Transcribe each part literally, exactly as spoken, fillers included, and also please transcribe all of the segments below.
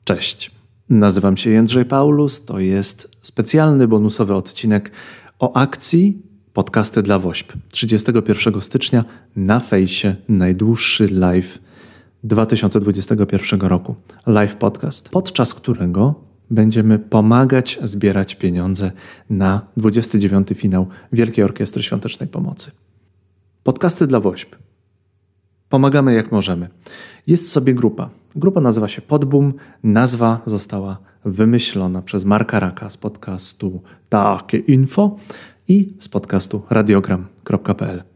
Cześć, nazywam się Jędrzej Paulus, to jest specjalny bonusowy odcinek o akcji Podcasty dla WOŚP. trzydziestego pierwszego stycznia na fejsie najdłuższy live dwa tysiące dwudziestego pierwszego roku. Live podcast, podczas którego będziemy pomagać zbierać pieniądze na dwudziesty dziewiąty finał Wielkiej Orkiestry Świątecznej Pomocy. Podcasty dla WOŚP. Pomagamy jak możemy. Jest sobie grupa. Grupa nazywa się Podboom. Nazwa została wymyślona przez Marka Raka z podcastu Takie Info i z podcastu radiogram kropka pe el.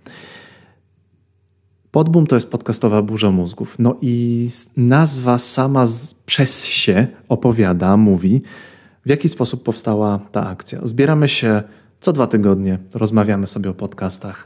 Podboom to jest podcastowa burza mózgów. No i nazwa sama z, przez się opowiada, mówi, w jaki sposób powstała ta akcja. Zbieramy się co dwa tygodnie, rozmawiamy sobie o podcastach.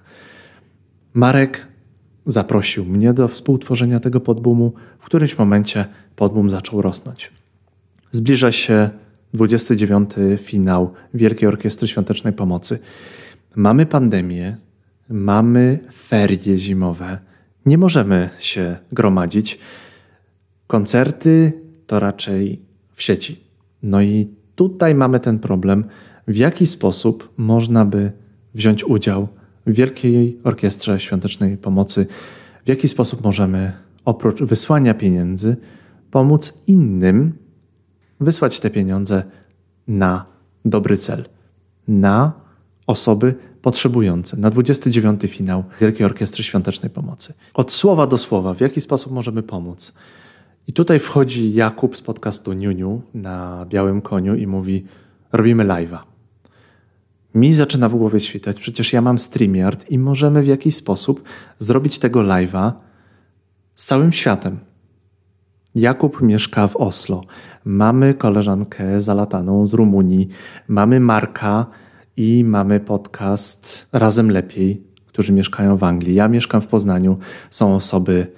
Marek zaprosił mnie do współtworzenia tego Podboomu. W którymś momencie Podboom zaczął rosnąć. Zbliża się dwudziesty dziewiąty finał Wielkiej Orkiestry Świątecznej Pomocy. Mamy pandemię, mamy ferie zimowe. Nie możemy się gromadzić. Koncerty to raczej w sieci. No i tutaj mamy ten problem, w jaki sposób można by wziąć udział w Wielkiej Orkiestrze Świątecznej Pomocy, w jaki sposób możemy oprócz wysłania pieniędzy pomóc innym wysłać te pieniądze na dobry cel, na osoby potrzebujące, na dwudziesty dziewiąty finał Wielkiej Orkiestry Świątecznej Pomocy. Od słowa do słowa, w jaki sposób możemy pomóc. I tutaj wchodzi Jakub z podcastu Niuniu na białym koniu i mówi: robimy live'a. Mi zaczyna w głowie świtać, przecież ja mam StreamYard i możemy w jakiś sposób zrobić tego live'a z całym światem. Jakub mieszka w Oslo. Mamy koleżankę zalataną z Rumunii. Mamy Marka i mamy podcast Razem Lepiej, którzy mieszkają w Anglii. Ja mieszkam w Poznaniu. Są osoby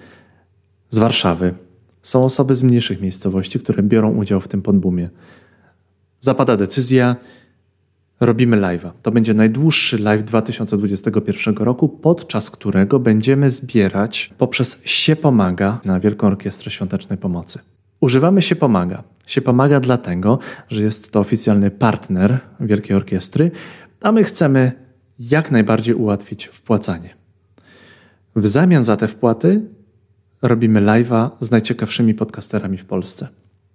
z Warszawy. Są osoby z mniejszych miejscowości, które biorą udział w tym Podboomie. Zapada decyzja. Robimy live'a. To będzie najdłuższy live dwa tysiące dwudziestego pierwszego roku, podczas którego będziemy zbierać poprzez Sie Pomaga na Wielką Orkiestrę Świątecznej Pomocy. Używamy Sie Pomaga. Sie Pomaga dlatego, że jest to oficjalny partner Wielkiej Orkiestry, a my chcemy jak najbardziej ułatwić wpłacanie. W zamian za te wpłaty robimy live'a z najciekawszymi podcasterami w Polsce.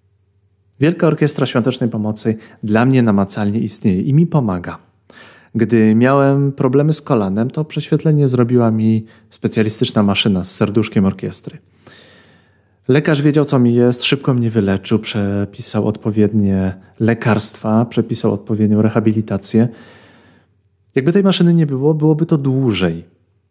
Wielka Orkiestra Świątecznej Pomocy dla mnie namacalnie istnieje i mi pomaga. Gdy miałem problemy z kolanem, to prześwietlenie zrobiła mi specjalistyczna maszyna z serduszkiem orkiestry. Lekarz wiedział, co mi jest, szybko mnie wyleczył, przepisał odpowiednie lekarstwa, przepisał odpowiednią rehabilitację. Jakby tej maszyny nie było, byłoby to dłużej.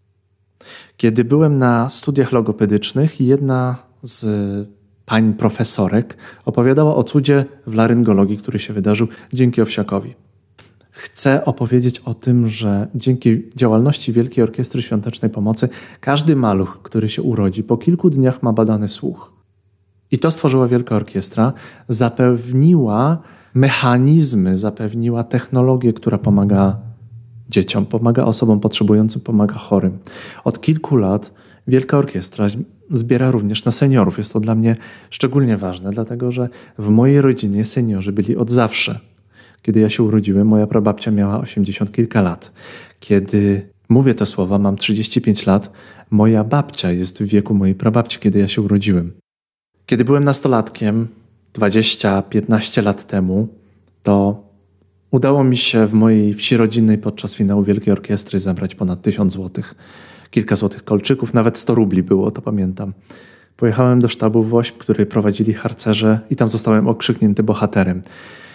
Kiedy byłem na studiach logopedycznych, jedna z pań profesorek opowiadała o cudzie w laryngologii, który się wydarzył dzięki Owsiakowi. Chcę opowiedzieć o tym, że dzięki działalności Wielkiej Orkiestry Świątecznej Pomocy każdy maluch, który się urodzi, po kilku dniach ma badany słuch. I to stworzyła Wielka Orkiestra, zapewniła mechanizmy, zapewniła technologię, która pomaga dzieciom, pomaga osobom potrzebującym, pomaga chorym. Od kilku lat Wielka Orkiestra zbiera również na seniorów. Jest to dla mnie szczególnie ważne, dlatego że w mojej rodzinie seniorzy byli od zawsze. Kiedy ja się urodziłem, moja prababcia miała osiemdziesiąt kilka lat. Kiedy mówię te słowa, mam trzydzieści pięć lat, moja babcia jest w wieku mojej prababci, kiedy ja się urodziłem. Kiedy byłem nastolatkiem, dwadzieścia piętnaście lat temu, to udało mi się w mojej wsi rodzinnej podczas finału Wielkiej Orkiestry zabrać ponad tysiąc złotych. Kilka złotych kolczyków, nawet sto rubli było, to pamiętam. Pojechałem do sztabu WOŚP, który prowadzili harcerze i tam zostałem okrzyknięty bohaterem.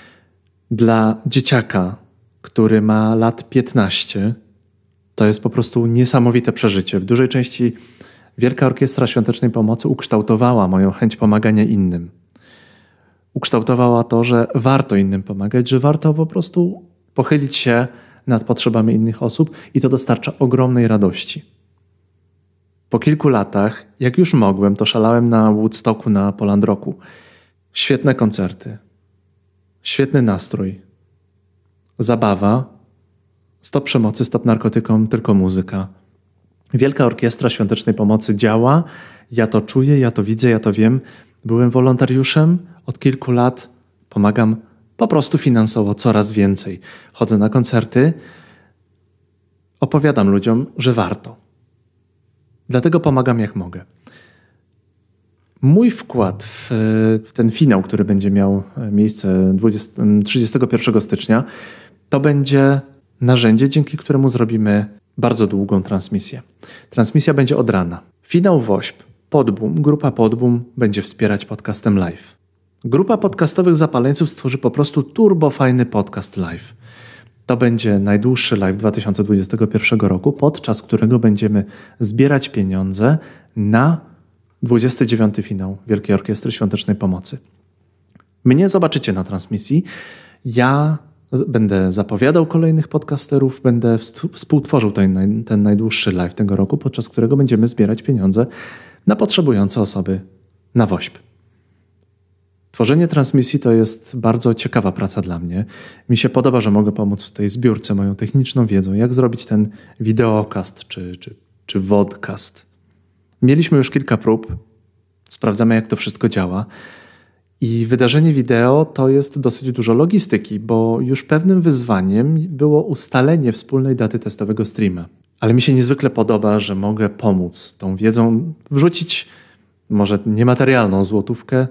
Dla dzieciaka, który ma lat piętnaście, to jest po prostu niesamowite przeżycie. W dużej części Wielka Orkiestra Świątecznej Pomocy ukształtowała moją chęć pomagania innym. Ukształtowała to, że warto innym pomagać, że warto po prostu pochylić się nad potrzebami innych osób i to dostarcza ogromnej radości. Po kilku latach, jak już mogłem, to szalałem na Woodstocku, na Poland Rocku. Świetne koncerty, świetny nastrój, zabawa, stop przemocy, stop narkotykom, tylko muzyka. Wielka Orkiestra Świątecznej Pomocy działa, ja to czuję, ja to widzę, ja to wiem. Byłem wolontariuszem, Od kilku lat pomagam po prostu finansowo coraz więcej. Chodzę na koncerty, opowiadam ludziom, że warto. Dlatego pomagam jak mogę. Mój wkład w, w ten finał, który będzie miał miejsce trzydziestego pierwszego stycznia, to będzie narzędzie, dzięki któremu zrobimy bardzo długą transmisję. Transmisja będzie od rana. Finał WOŚP, Podboom, grupa Podboom będzie wspierać podcastem live. Grupa podcastowych zapaleńców stworzy po prostu turbo fajny podcast live. To będzie najdłuższy live dwa tysiące dwudziestego pierwszego roku, podczas którego będziemy zbierać pieniądze na dwudziesty dziewiąty finał Wielkiej Orkiestry Świątecznej Pomocy. Mnie zobaczycie na transmisji. Ja będę zapowiadał kolejnych podcasterów, będę współtworzył ten, ten najdłuższy live tego roku, podczas którego będziemy zbierać pieniądze na potrzebujące osoby na WOŚP. Tworzenie transmisji to jest bardzo ciekawa praca dla mnie. Mi się podoba, że mogę pomóc w tej zbiórce moją techniczną wiedzą, jak zrobić ten wideokast czy, czy, czy vodcast. Mieliśmy już kilka prób, sprawdzamy jak to wszystko działa i wydarzenie wideo to jest dosyć dużo logistyki, bo już pewnym wyzwaniem było ustalenie wspólnej daty testowego streama. Ale mi się niezwykle podoba, że mogę pomóc tą wiedzą, wrzucić może niematerialną złotówkę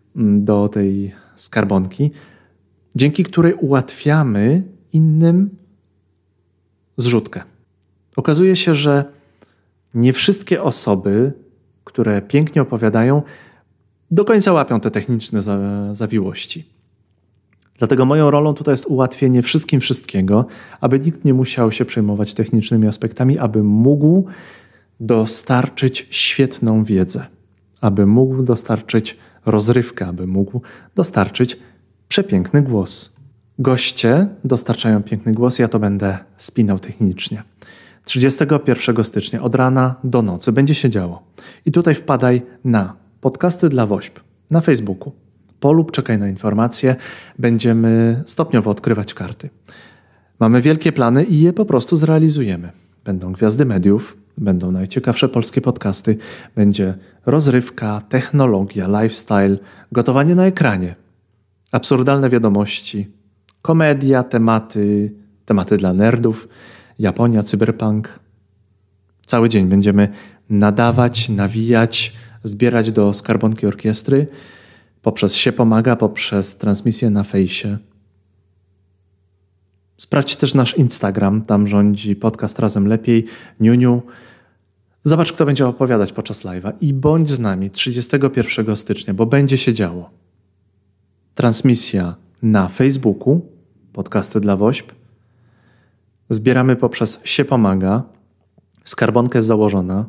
do tej skarbonki, dzięki której ułatwiamy innym zrzutkę. Okazuje się, że nie wszystkie osoby, które pięknie opowiadają, do końca łapią te techniczne zawiłości. Dlatego moją rolą tutaj jest ułatwienie wszystkim wszystkiego, aby nikt nie musiał się przejmować technicznymi aspektami, aby mógł dostarczyć świetną wiedzę, aby mógł dostarczyć rozrywkę, aby mógł dostarczyć przepiękny głos. Goście dostarczają piękny głos, ja to będę spinał technicznie. trzydziestego pierwszego stycznia od rana do nocy będzie się działo. I tutaj wpadaj na podcasty dla WOŚP na Facebooku. Polub, czekaj na informacje. Będziemy stopniowo odkrywać karty. Mamy wielkie plany i je po prostu zrealizujemy. Będą gwiazdy mediów, będą najciekawsze polskie podcasty, będzie rozrywka, technologia, lifestyle, gotowanie na ekranie, absurdalne wiadomości, komedia, tematy, tematy dla nerdów, Japonia, cyberpunk. Cały dzień będziemy nadawać, nawijać, zbierać do skarbonki orkiestry poprzez się pomaga, poprzez transmisję na fejsie. Sprawdź też nasz Instagram, tam rządzi podcast Razem Lepiej, Niuniu. Zobacz, kto będzie opowiadać podczas live'a i bądź z nami trzydziestego pierwszego stycznia, bo będzie się działo. Transmisja na Facebooku, podcasty dla WOŚP. Zbieramy poprzez się pomaga. Skarbonka jest założona.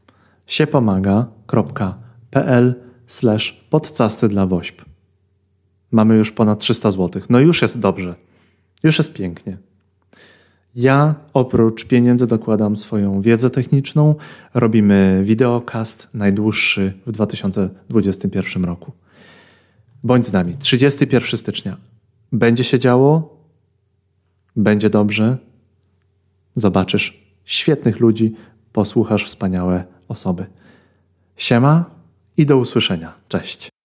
siepomaga.pl slash podcasty dla WOŚP. Mamy już ponad trzysta złotych. No już jest dobrze. Już jest pięknie. Ja oprócz pieniędzy dokładam swoją wiedzę techniczną. Robimy wideokast najdłuższy w dwa tysiące dwudziestym pierwszym roku. Bądź z nami. trzydziestego pierwszego stycznia. Będzie się działo. Będzie dobrze. Zobaczysz świetnych ludzi. Posłuchasz wspaniałe osoby. Siema i do usłyszenia. Cześć.